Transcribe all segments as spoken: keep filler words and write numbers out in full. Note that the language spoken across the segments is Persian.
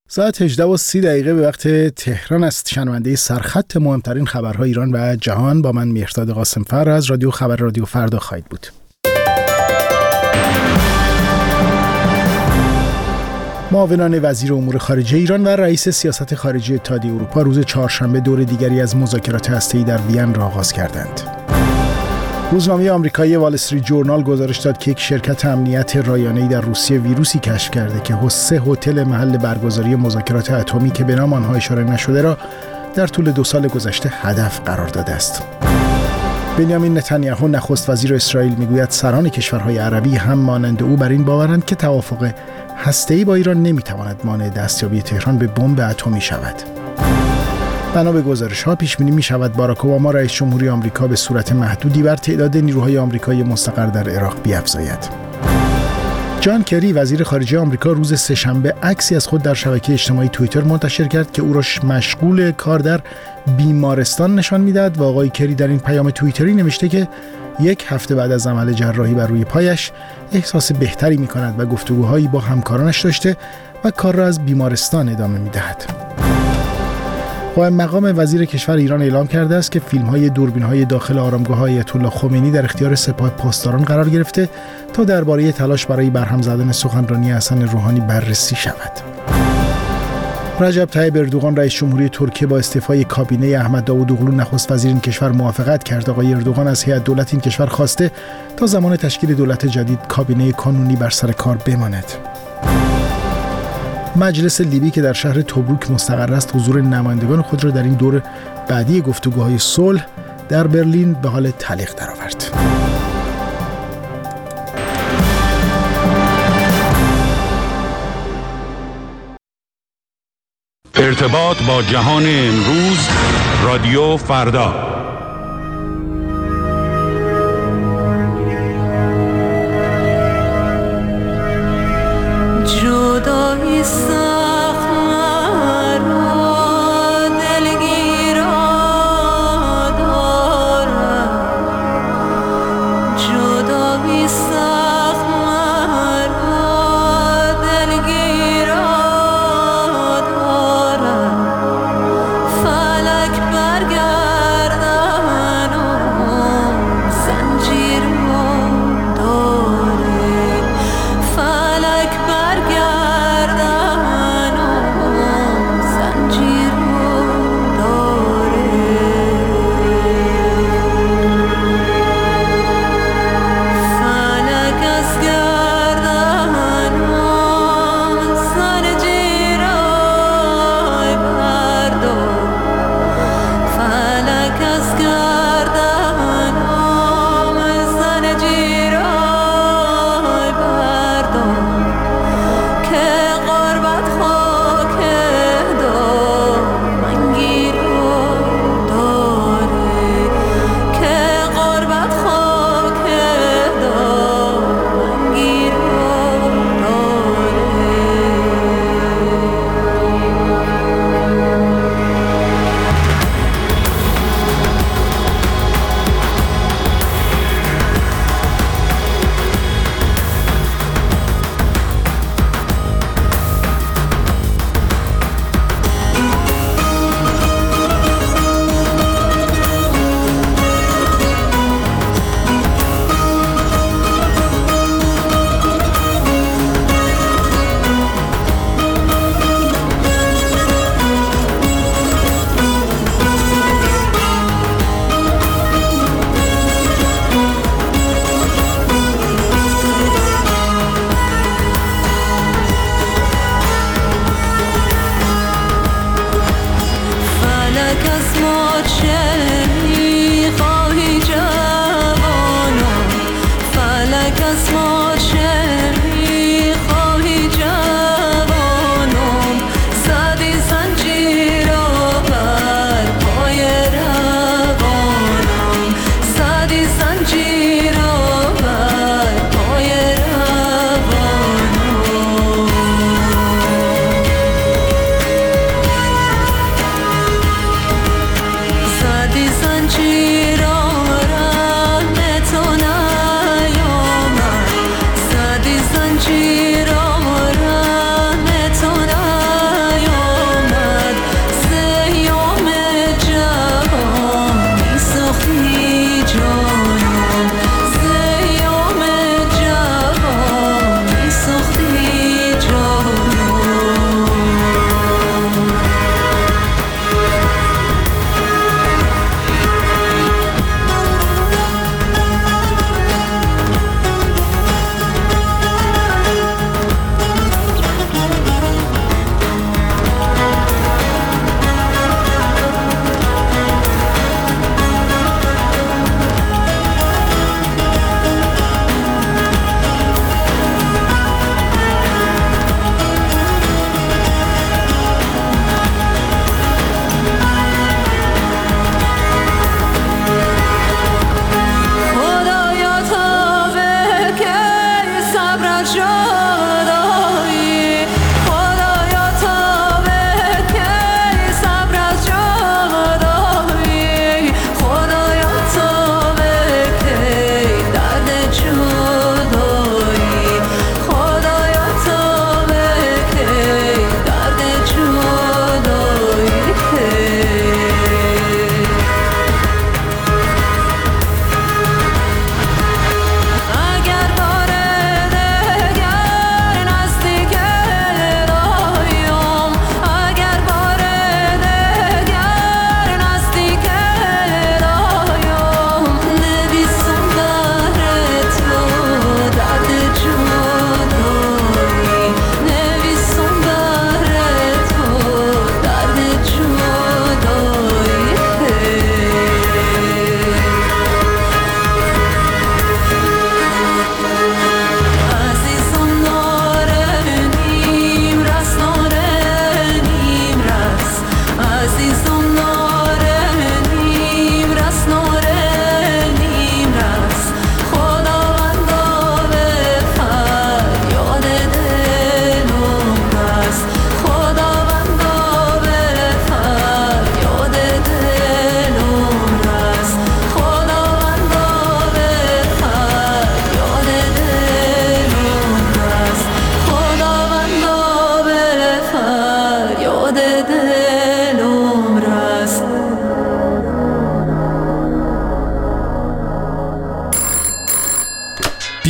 ساعت هجده و سی دقیقه به وقت تهران است. شنونده سرخط مهمترین خبرهای ایران و جهان با من مهرداد قاسمفر از رادیو خبر رادیو فردا خواهید بود. معاونان وزیر امور خارجه ایران و رئیس سیاست خارجی اتحادیه اروپا روز چهارشنبه دور دیگری از مذاکرات هسته‌ای در وین را آغاز کردند. روزنامه آمریکایی وال استریت جورنال گزارش داد که یک شرکت امنیت رایانه‌ای در روسیه ویروسی کشف کرده که سه هتل محل برگزاری مذاکرات اتمی که به نام آنها اشاره نشده را در طول دو سال گذشته هدف قرار داده است. بنیامین نتانیاهو نخست وزیر اسرائیل میگوید سران کشورهای عربی هم مانند او بر این باورند که توافق هسته‌ای با ایران نمیتواند مانع دستیابی تهران به بمب اتمی شود. بنا به گزارش‌ها پیش بینی می‌شود باراک اوباما رئیس جمهوری آمریکا به صورت محدودی بر تعداد نیروهای آمریکایی مستقر در عراق بیفزاید. جان کری وزیر خارجه آمریکا روز سه‌شنبه عکسی از خود در شبکه اجتماعی توییتر منتشر کرد که او را مشغول کار در بیمارستان نشان می‌دهد و آقای کری در این پیام توییتری نوشته که یک هفته بعد از عمل جراحی بر روی پایش احساس بهتری می‌کند و گفتگوهایی با همکارانش داشته و کار را از بیمارستان ادامه می‌دهد. قائم مقام وزیر کشور ایران اعلام کرده است که فیلم‌های دوربین‌های داخل آرامگاه آیت الله خمینی در اختیار سپاه پاسداران قرار گرفته تا درباره تلاش برای برهم زدن سخنرانی حسن روحانی بررسی شود. رجب طیب اردوغان رئیس جمهوری ترکیه با استعفای کابینه احمد داوودوغلو نخست وزیر این کشور موافقت کرد. آقای اردوغان از هیئت دولت این کشور خواسته تا زمان تشکیل دولت جدید کابینه کانونی بر سر کار بماند. مجلس لیبی که در شهر توبروک مستقر است حضور نمایندگان خود را در این دور بعدی گفتگوهای صلح در برلین به حال تعلیق درآورد. ارتباط با جهان امروز، رادیو فردا. فلک برگرد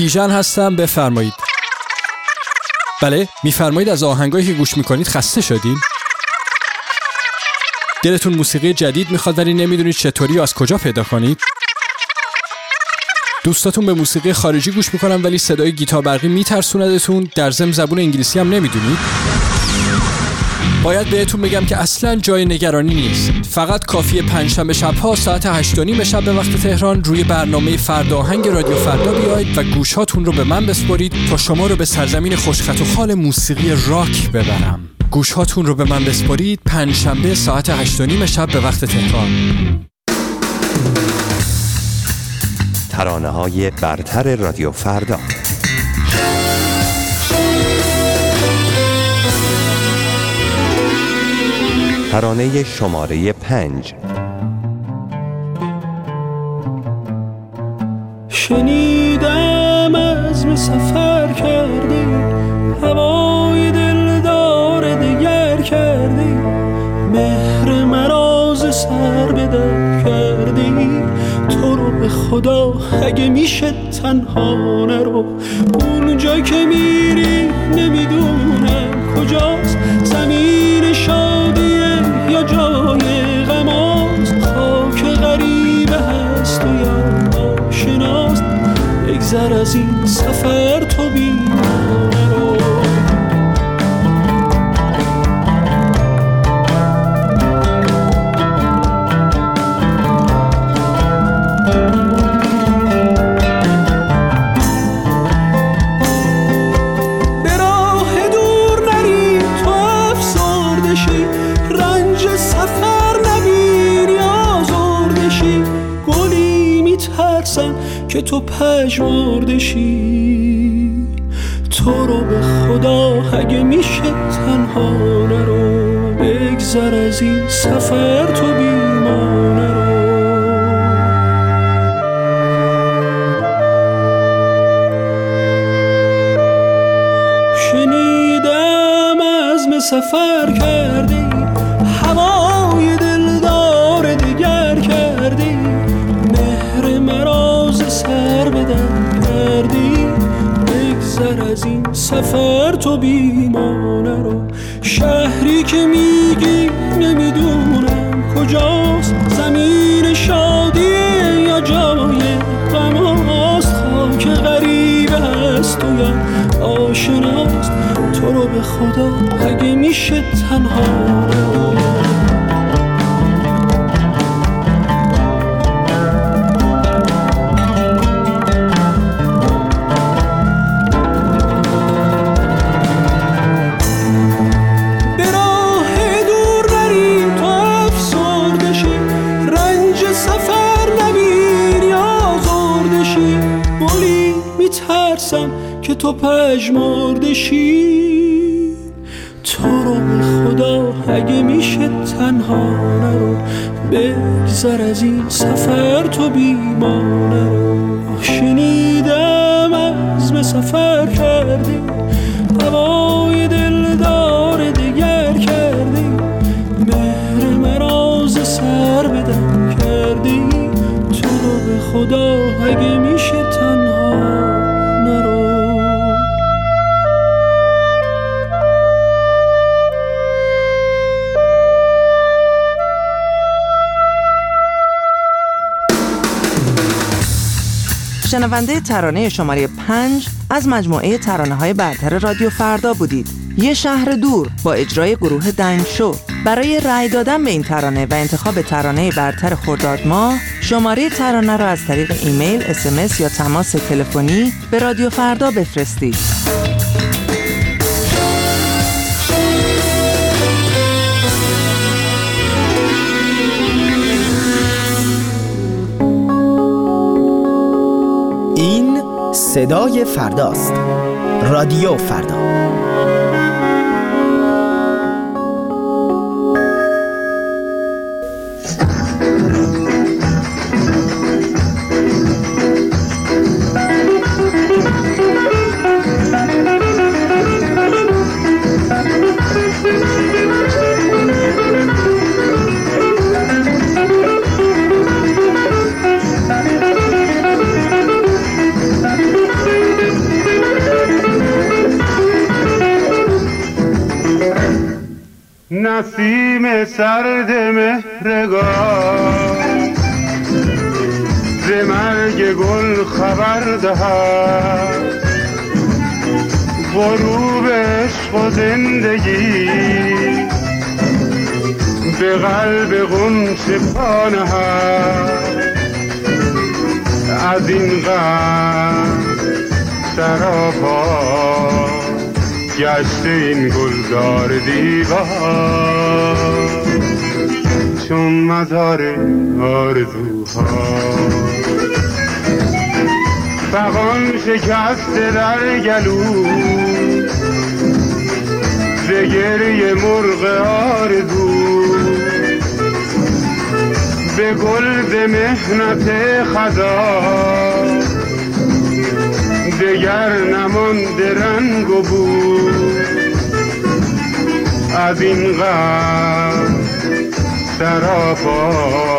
بیژن هستم، بفرمایید. بله، میفرمایید از آهنگایی که گوش میکنید خسته شدین؟ دلتون موسیقی جدید میخواد ولی نمیدونید چطوری و از کجا پیدا کنید؟ دوستاتون به موسیقی خارجی گوش میکنن ولی صدای گیتار برقی میترسوندتون، در ضمن زبون انگلیسی هم نمیدونید؟ باید بهتون بگم که اصلاً جای نگرانی نیست. فقط کافیه پنجشنبه شب‌ها ساعت هشت و نیم شب به وقت تهران روی برنامه فرداهنگ رادیو فردا بیاید و گوشاتون رو به من بسپرید تا شما رو به سرزمین خوشخط و خال موسیقی راک ببرم. گوشاتون رو به من بسپرید پنجشنبه ساعت هشت و نیم شب به وقت تهران. ترانه‌های برتر رادیو فردا. ترانه شماره پنج. شنیدم عزم سفر کردی، هوای دلدار دگر کردی، مهر مراز سر به در کردی. تو رو به خدا اگه میشه تنها نرو، اونجا که میری نمیدونم کجاست، زمین شادیه یا جای غماست، خاک غریبه هست و یا آشناست. بگذر از این سفر تو بیمانه رو. که تو پژمرده شی، تو رو به خدا اگه میشه تنها نرو، بگذر از این سفر تو بیمانه رو. شنیدم عزم سفر کردی، هوای دلدار دگر کردی، مهر مراز سر بدن کردی. بگذر از این سفر تو بیمانه رو. شهری که میگی نمیدونم کجاست، زمین شادیه یا جای غماست، خاک غریبه هست و یا آشناست. تو رو به خدا اگه میشه تنها رو. که تو پژمرده شی، تو رو به خدا اگه میشه تنها نرو، بگذر از این سفر تو بیمانه رو. شنیدم عزم سفر کردی، هوای دلدار دگر کردی، مهر مراز سر بدن کردی. تو رو به خدا اگه میشه تنها نرو. شنونده ترانه شماره پنج از مجموعه ترانه‌های برتر رادیو فردا بودید. یه شهر دور با اجرای گروه دنگ شو. برای رأی دادن به این ترانه و انتخاب ترانه برتر خرداد ماه، شماره ترانه را از طریق ایمیل، اس ام اس یا تماس تلفنی به رادیو فردا بفرستید. این صدای فرداست. رادیو فردا. نسیم سرد مهرگاه ز مرگ گل خبر دهد، غروب عشق و زندگی به قلب غنچه پا نهد. از این غم سراپا گشته این گلزار دیوار، چون مزار آرزوها. فغان شکسته در گلو ز گریه مرغ آرزو، به گل ز محنت خزان دگر نمانده رنگ و بو. از این غم سراپا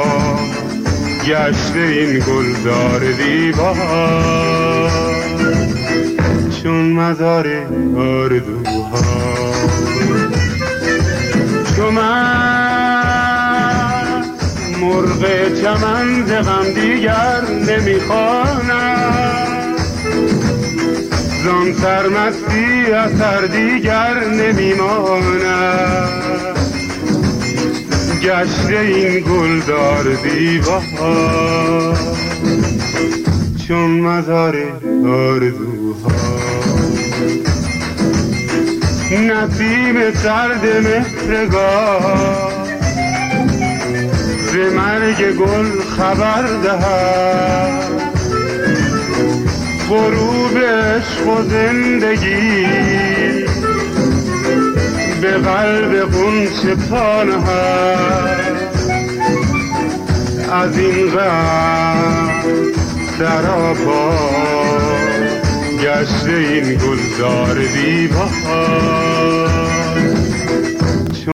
گشته این گلزار دیوار، چون مزار آرزوها. چون من مرغ چمن ز غم دیگر نمیخوانم، زان سرمستی اثر دیگر نمیماند. گشته این گلدار دیوار، چون مزار آرزوها. نسیم سرد مهرگاه ز مرگ گل خبر دهد، غروب عشق و زندگی به قلب غنچه پا نهد. از این غم سراپا گشته این گلزار دیوار،